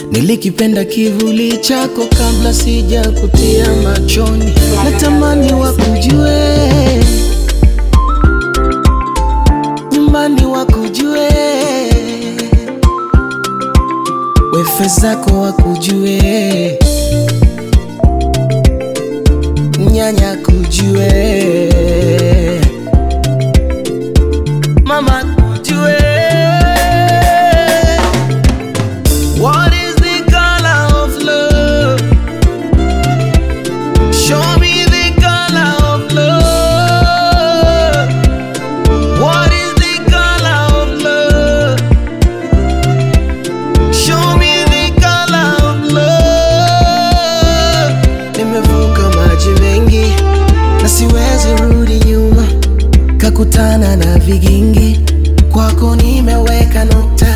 Nilikipenda kivuli chako kabla sija kutia machoni. Natamani wakujue, nyumbani wakujue, wefe zako wakujue, nyanya kujue, mama kujue. What is the color of love? Show me the color of love. What is the color of love? Show me the color of love. Nimevuka maji mengi na siwezi rudi nyuma, kakutana na vigingi, kwako nimeweka nukta.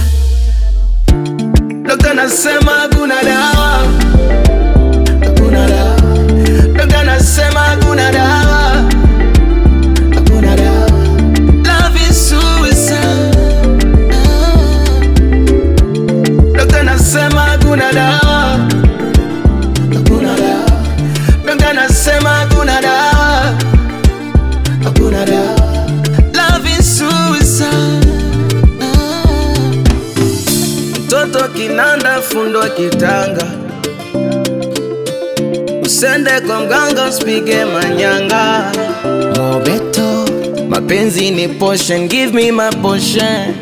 Dokta nasema hakuna dawa, hakuna dawa. Dokta nasema hakuna dawa, hakuna dawa. Love is suicide. Dokta nasema hakuna dawa, hakuna dawa. Dokta nasema hakuna dawa, hakuna dawa. Love is suicide. Mtoto kinanda fundwa kitanga, usende kwa mganga usipige manyanga. Mobeto, mapenzi ni potion, give me my potion.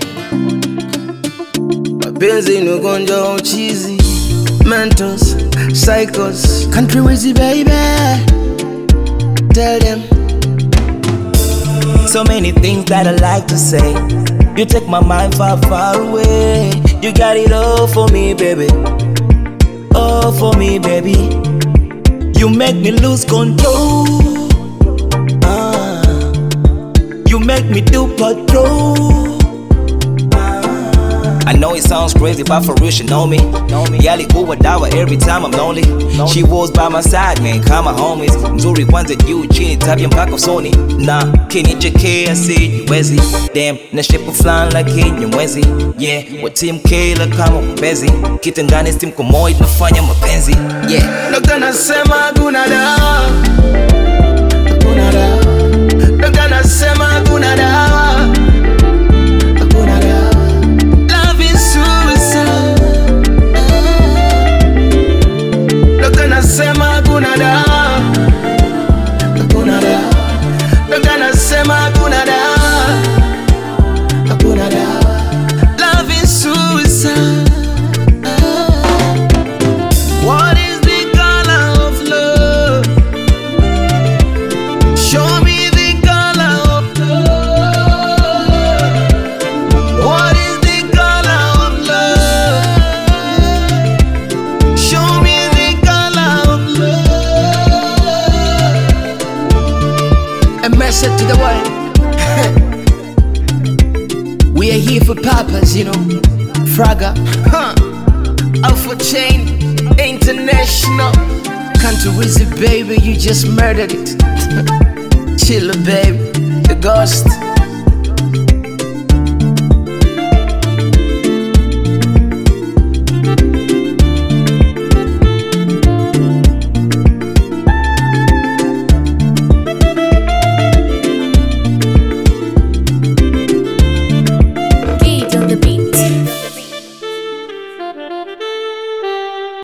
Mapenzi ni ugonjwa wa uchizi, Mentos, psychos, country wizzy baby. Tell them so many things that I like to say. You take my mind far, far away. You got it all for me, baby. All for me, baby. You make me lose control. You make me do patrol. I know it sounds crazy, but for real, she know me. Yali kuwa dawa every time I'm lonely. She was by my side, man, kama homies. Mzuri kwanza juu chini, tabia mpaka usoni. Na kinichekea sijiwezi. Damn, na shape flying like Kinyamwezi. Yeah, wa team Kayla kama mbezi. Kitandani steam kumoid nafanya mapenzi. Yeah. Dokta nasema hakuna dawa, hakuna dawa. Dokta nasema hakuna dawa, hakuna dawa. Love is suicide. Dokta nasema hakuna dawa, hakuna dawa. Dokta nasema hakuna dawa, hakuna dawa. Love is suicide. What is the color of love? Show me the color of love. What is the color of love? Show me the color of love. A message to the world. We are here for purpose, you know. Fraga, Alpha Chain International. Country Wizzy baby, you just murdered it. Chilla baby, the ghost.